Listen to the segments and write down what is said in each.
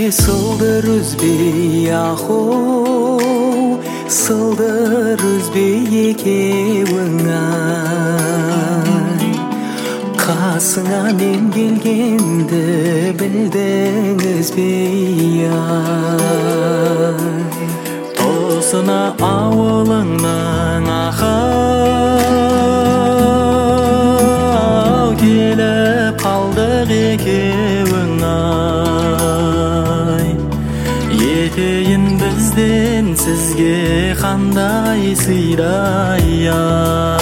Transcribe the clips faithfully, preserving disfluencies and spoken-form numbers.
сылдыр үзбей ахоу, сылдыр үзбей екеуің-ай. Қасыңа мен келгенді білдіңіз бей-ай. Тосына ауылыңнан ахау, келіп қалдық екеуің-ай. Етейін бізден сізге қандай сыйдай-ай.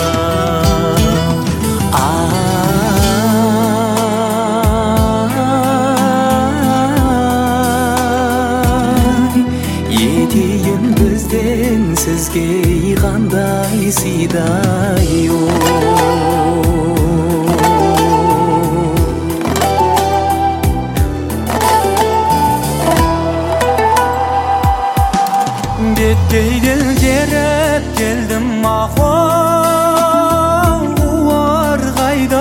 Етейін бізден сізге қандай сыйдай-ай. Беткейден керіп келдім ахуал, қуар қайда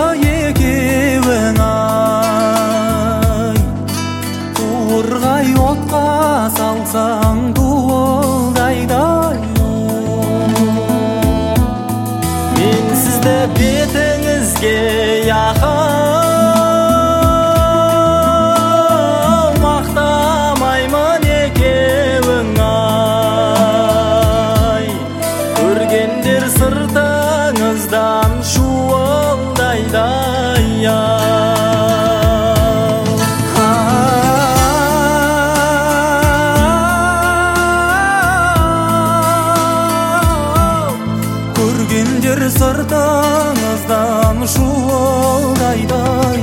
екеуің-ай. Туырғай отқа салсаң туылдайды-ай. Мен сізді бетіңізге яқын мақтамаймын екеуің-ай. Көргендер сыртыңыздан шуылдайды-ай. Көргендер сыртыңыздан шуылдайды-ай.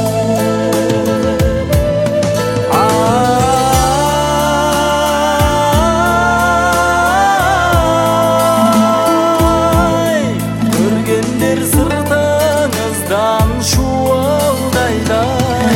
Көргендер сыртыңыздан шуылдайды-ай.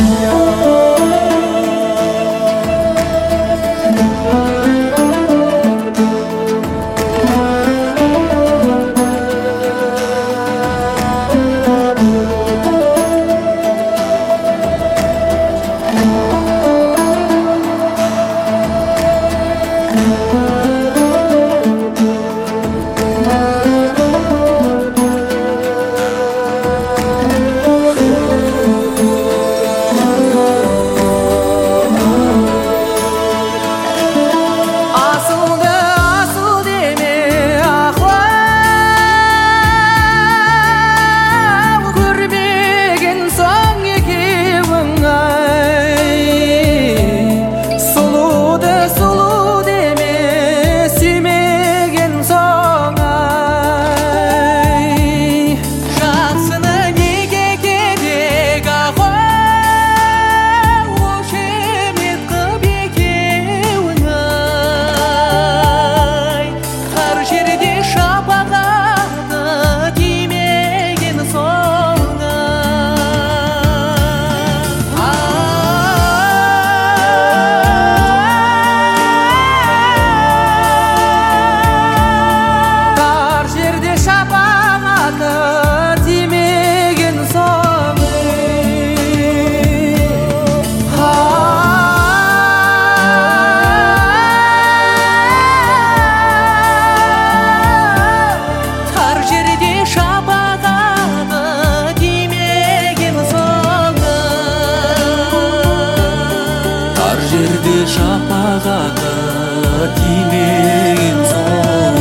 Жерде шапағаты тимеген соң,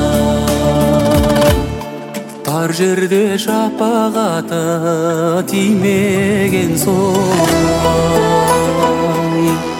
тар жерде шапағаты тимеген соң.